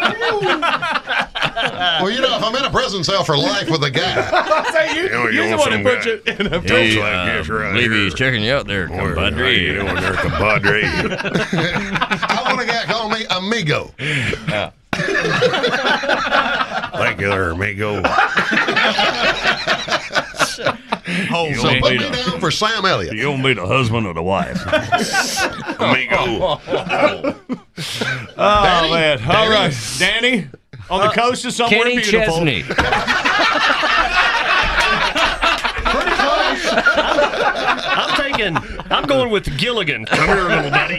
[SPEAKER 12] Well, you know, if I'm in a prison cell for life with a guy.
[SPEAKER 4] Say you,
[SPEAKER 12] You know, you
[SPEAKER 4] you're the
[SPEAKER 12] want
[SPEAKER 4] one who
[SPEAKER 12] some
[SPEAKER 4] put
[SPEAKER 12] guy.
[SPEAKER 4] you in a
[SPEAKER 12] Hey,
[SPEAKER 4] prison.
[SPEAKER 12] like this right
[SPEAKER 9] Believe
[SPEAKER 12] here.
[SPEAKER 9] he's checking you out there,
[SPEAKER 12] How
[SPEAKER 9] compadre.
[SPEAKER 12] you doing there, compadre? I want a guy call me amigo.
[SPEAKER 9] Yeah.
[SPEAKER 12] Thank you there, amigo.
[SPEAKER 10] Oh,
[SPEAKER 12] So put me down for Sam Elliott.
[SPEAKER 4] You're going to be the husband or the wife.
[SPEAKER 12] Amigo.
[SPEAKER 4] Oh,
[SPEAKER 12] Danny?
[SPEAKER 4] man. All
[SPEAKER 12] Danny?
[SPEAKER 4] right. Danny, on the coast of somewhere
[SPEAKER 9] Kenny
[SPEAKER 4] beautiful.
[SPEAKER 9] Chesney.
[SPEAKER 12] Pretty close.
[SPEAKER 23] I'm taking. I'm going with Gilligan. Come here, little buddy.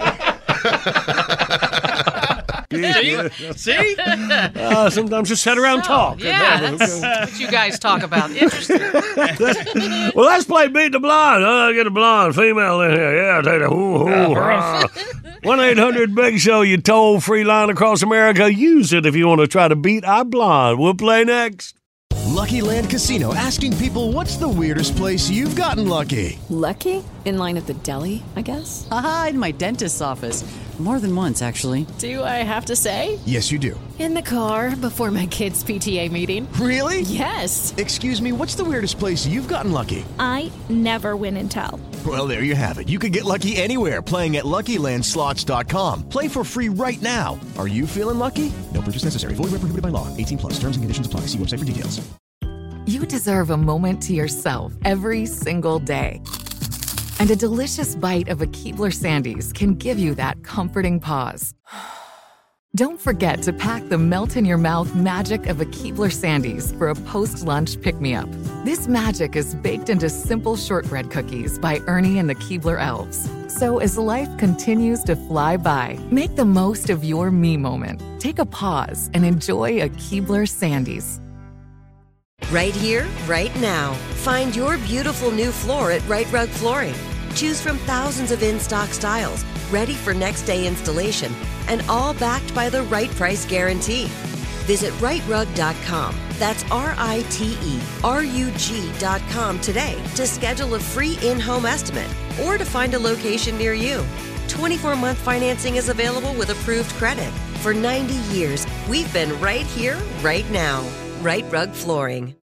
[SPEAKER 10] See? See?
[SPEAKER 4] Uh, sometimes just sit around and talk.
[SPEAKER 7] Yeah, that's what you guys talk about. Interesting.
[SPEAKER 4] Well, let's play Beat the Blonde. Uh, get a blonde female in here. Yeah, take that. one eight hundred big show, you toll free line across America. Use it if you want to try to beat our blonde. We'll play next.
[SPEAKER 1] Lucky Land Casino asking people, what's the weirdest place you've gotten lucky?
[SPEAKER 24] Lucky? In line at the deli, I guess?
[SPEAKER 25] Aha, in my dentist's office. More than once, actually.
[SPEAKER 24] Do I have to say?
[SPEAKER 1] Yes, you do.
[SPEAKER 24] In the car before my kids' P T A meeting.
[SPEAKER 1] Really?
[SPEAKER 24] Yes.
[SPEAKER 1] Excuse me, what's the weirdest place you've gotten lucky?
[SPEAKER 26] I never win and tell.
[SPEAKER 1] Well, there you have it. You can get lucky anywhere, playing at Lucky Land Slots dot com. Play for free right now. Are you feeling lucky? No purchase necessary. Void where prohibited by law. eighteen plus. Terms and conditions apply. See website for details.
[SPEAKER 27] You deserve a moment to yourself every single day. And a delicious bite of a Keebler Sandies can give you that comforting pause. Don't forget to pack the melt-in-your-mouth magic of a Keebler Sandies for a post-lunch pick-me-up. This magic is baked into simple shortbread cookies by Ernie and the Keebler Elves. So as life continues to fly by, make the most of your me moment. Take a pause and enjoy a Keebler Sandies.
[SPEAKER 28] Right here, right now. Find your beautiful new floor at Right Rug Flooring. Choose from thousands of in-stock styles, ready for next day installation, and all backed by the right price guarantee. Visit right rug dot com. That's R I T E R U G dot com today to schedule a free in-home estimate or to find a location near you. twenty-four month financing is available with approved credit. For ninety years, we've been right here, right now. Right Rug Flooring.